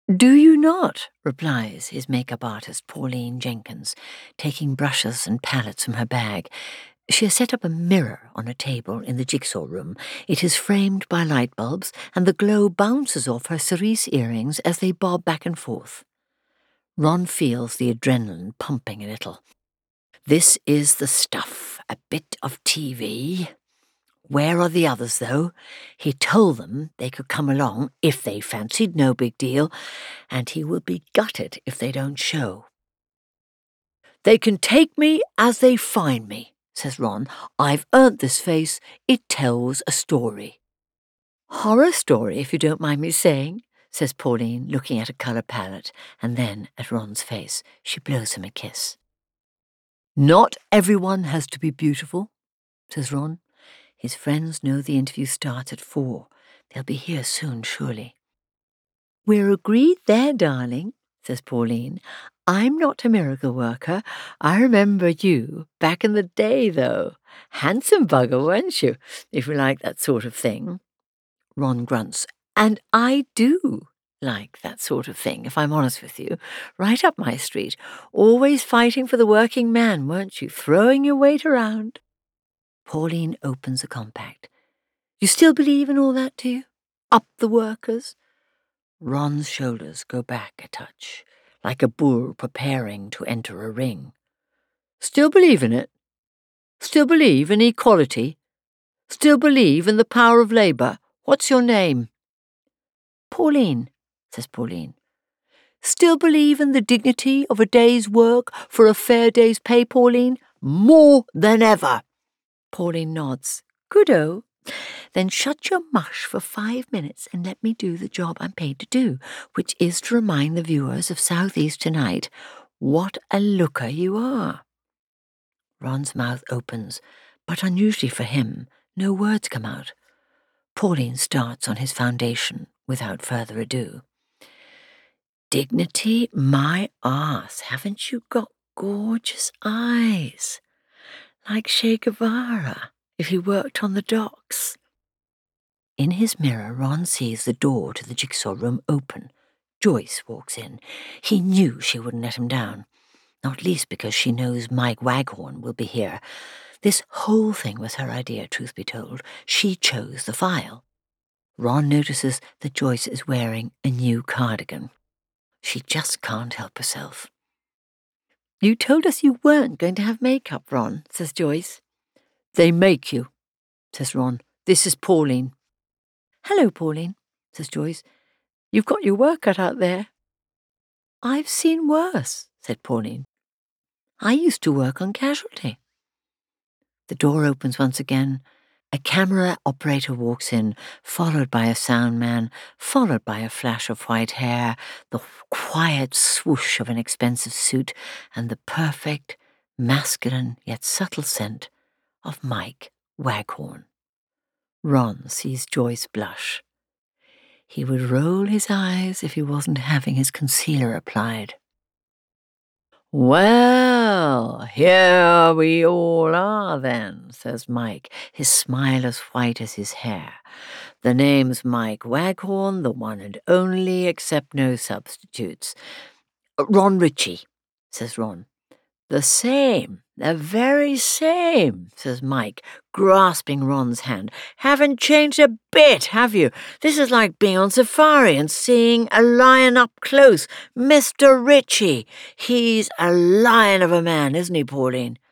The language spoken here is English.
"Do you not?" replies his makeup artist, Pauline Jenkins, taking brushes and palettes from her bag. She has set up a mirror on a table in the jigsaw room. It is framed by light bulbs, and the glow bounces off her cerise earrings as they bob back and forth. Ron feels the adrenaline pumping a little. This is the stuff, a bit of TV. Where are the others, though? He told them they could come along if they fancied, no big deal, and he will be gutted if they don't show. "They can take me as they find me," says Ron. "I've earned this face. It tells a story." "Horror story, if you don't mind me saying," says Pauline, looking at a colour palette, and then at Ron's face. She blows him a kiss. "Not everyone has to be beautiful," says Ron. His friends know the interview starts at 4. They'll be here soon, surely. "We're agreed there, darling," says Pauline. "I'm not a miracle worker. I remember you back in the day, though. Handsome bugger, weren't you, if you like that sort of thing?" Ron grunts. "And I do like that sort of thing, if I'm honest with you. Right up my street. Always fighting for the working man, weren't you? Throwing your weight around." Pauline opens a compact. "You still believe in all that, do you? Up the workers?" Ron's shoulders go back a touch, like a bull preparing to enter a ring. "Still believe in it? Still believe in equality? Still believe in the power of labour? What's your name?" "Pauline," says Pauline. "Still believe in the dignity of a day's work for a fair day's pay, Pauline?" "More than ever." Pauline nods. "Good-o. Then shut your mush for 5 minutes and let me do the job I'm paid to do, which is to remind the viewers of South East tonight what a looker you are." Ron's mouth opens, but unusually for him, no words come out. Pauline starts on his foundation without further ado. "Dignity, my arse, haven't you got gorgeous eyes? Like Che Guevara, if he worked on the docks." In his mirror, Ron sees the door to the jigsaw room open. Joyce walks in. He knew she wouldn't let him down, not least because she knows Mike Waghorn will be here. This whole thing was her idea, truth be told. She chose the file. Ron notices that Joyce is wearing a new cardigan. She just can't help herself. "You told us you weren't going to have makeup, Ron," says Joyce. "They make you," says Ron. "This is Pauline." "Hello, Pauline," says Joyce. "You've got your work cut out there." "I've seen worse," said Pauline. "I used to work on Casualty." The door opens once again. A camera operator walks in, followed by a sound man, followed by a flash of white hair, the quiet swoosh of an expensive suit, and the perfect, masculine yet subtle scent of Mike Waghorn. Ron sees Joyce blush. He would roll his eyes if he wasn't having his concealer applied. "Well, here we all are then," says Mike, his smile as white as his hair. "The name's Mike Waghorn, the one and only, accept no substitutes." "Ron Ritchie," says Ron. "The same, the very same," says Mike, grasping Ron's hand. "Haven't changed a bit, have you? This is like being on safari and seeing a lion up close. Mr. Ritchie, he's a lion of a man, isn't he, Pauline?"